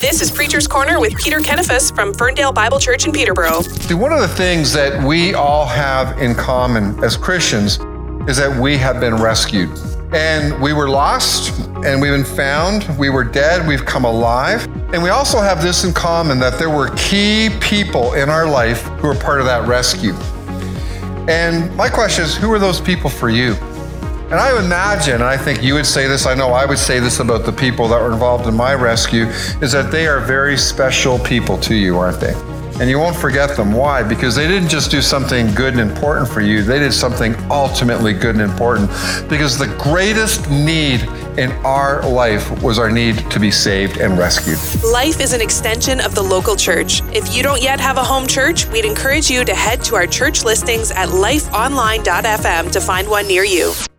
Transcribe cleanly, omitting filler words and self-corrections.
This is Preacher's Corner with Peter Kenefus from Ferndale Bible Church in Peterborough. See, one of the things that we all have in common as Christians is that we have been rescued. And we were lost, and we've been found. We were dead, we've come alive. And we also have this in common, that there were key people in our life who were part of that rescue. And my question is, who are those people for you? And I imagine, and I think you would say this, I know I would say this about the people that were involved in my rescue, is that they are very special people to you, aren't they? And you won't forget them. Why? Because they didn't just do something good and important for you, they did something ultimately good and important. Because the greatest need in our life was our need to be saved and rescued. Life is an extension of the local church. If you don't yet have a home church, we'd encourage you to head to our church listings at lifeonline.fm to find one near you.